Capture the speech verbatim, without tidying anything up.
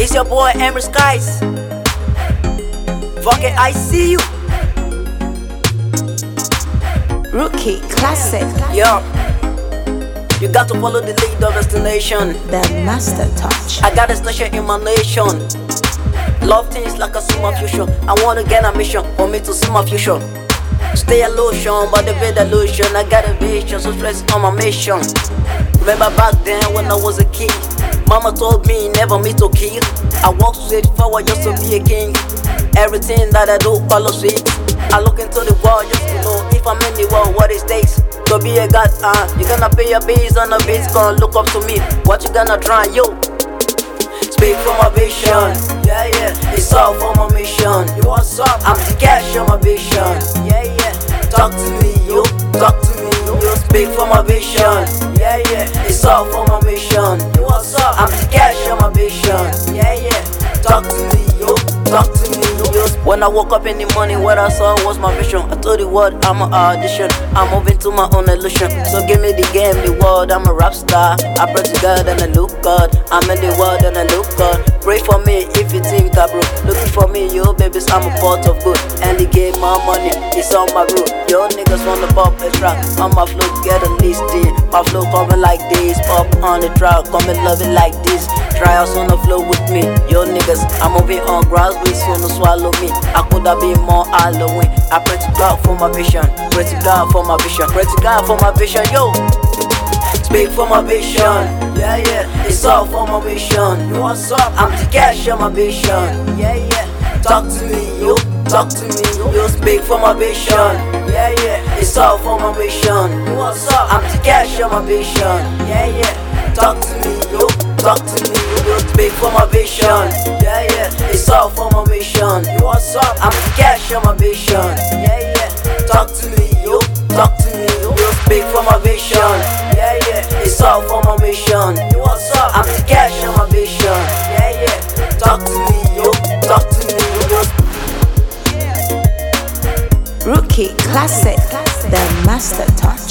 It's your boy Emery Skies. Fuck it, I see you. Rookie Classic. Yo, you got to follow the lead of destination. The Master Touch. I got a station in my nation. Love things like I see my future. I wanna get a mission for me to see my future. Stay illusion, but the big illusion. I got a vision, so stress on my mission. Remember back then when I was a kid, mama told me never me to kill. I walk straight forward just to be a king. Everything that I do follows it. I look into the world just to know if I'm in the world what it takes to be a god. Uh, you gonna pay your bills on the bills, gonna look up to me. What you gonna try, yo? Speak from my vision, yeah, yeah. It's all for my mission. You what's up? I'm the cash on my vision, yeah, yeah. Talk to me, yo. Talk to me, yo. Speak for my vision, yeah, yeah. It's all for my mission. You what's up? I'm the cash on my vision, yeah, yeah. Talk to me, yo. Talk to me, yo. When I woke up in the morning, what I saw was my vision. I told the world I'm an audition. I'm moving to my own illusion. So give me the game, the world. I'm a rap star. I pray to God and I look God. I'm in the world and I look God. Pray for me if you think I broke. Looking for me, yo babies, I'm a pot of good. And they gave my money, it's on my road. Yo niggas wanna pop a track. On my flow, get a listing. My flow coming like this. Pop on the track, come and love it like this. Try us on the flow with me. Yo niggas, I'm moving on grass, we soon to swallow me. I could have been more Halloween. I pray to God for my vision. Pray to God for my vision. Pray to God for my vision, yo. Speak for my vision, yeah, yeah. It's all for my vision. You what's up? I'm the cash on my vision, yeah, yeah. Talk to me, yo. Talk to me, yo. Speak for my vision, yeah, yeah. It's all for my vision. You what's up? I'm the cash on my vision, yeah, yeah. Talk to me, yo. Talk to me, yo. Speak for my vision, yeah, yeah. It's all for my vision. You what's up? I'm the cash on my vision, yeah, yeah. Talk to me, yo. Talk to me, yo. Speak for my vision, yeah, yeah. It's all for my mission. You what's up? I'm the cash on my vision, yeah, yeah. Talk to me, yo. Talk to me, yo. Rookie Classic. The Master Touch.